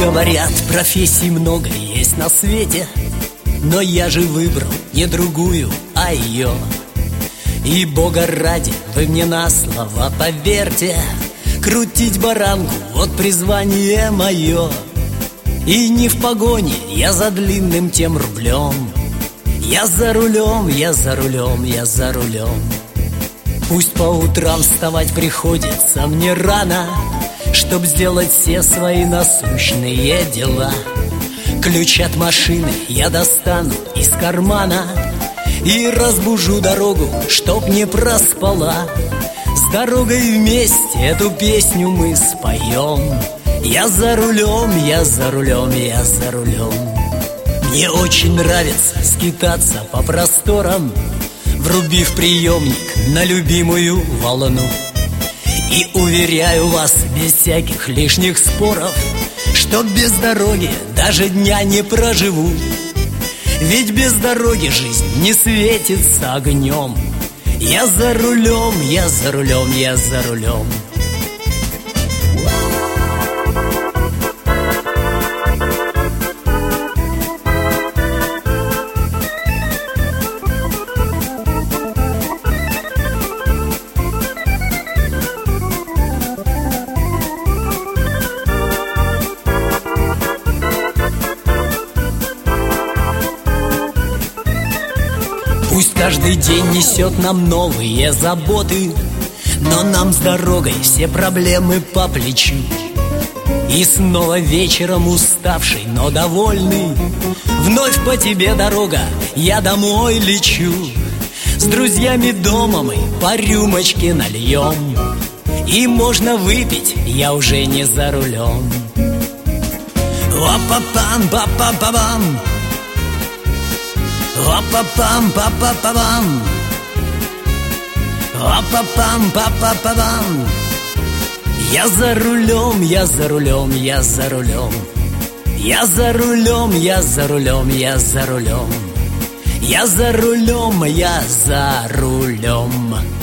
Говорят, профессий много есть на свете, но я же выбрал не другую, а ее. И Бога ради, вы мне на слова поверьте, крутить баранку, вот призвание мое. И не в погоне, я за длинным тем рублем. Я за рулем, я за рулем, я за рулем. Пусть по утрам вставать приходится мне рано, чтоб сделать все свои насущные дела. Ключ от машины я достану из кармана и разбужу дорогу, чтоб не проспала. С дорогой вместе эту песню мы споем. Я за рулем, я за рулем, я за рулем. Мне очень нравится скитаться по просторам, врубив приемник на любимую волну. И уверяю вас, без всяких лишних споров, что без дороги даже дня не проживу. Ведь без дороги жизнь не светится огнем. Я за рулем, я за рулем, я за рулем. Пусть каждый день несет нам новые заботы, но нам с дорогой все проблемы по плечу. И снова вечером уставший, но довольный, вновь по тебе, дорога, я домой лечу. С друзьями дома мы по рюмочке нальем, и можно выпить, я уже не за рулем. Ва-па-пам, па-па-па-пам, ва-па-пам, па-па-па-пам, ва-па-пам, па-па-па-пам. Я за рулем, я за рулем, я за рулем. Я за рулем, я за рулем, я за рулем. Я за рулем, я за рулем.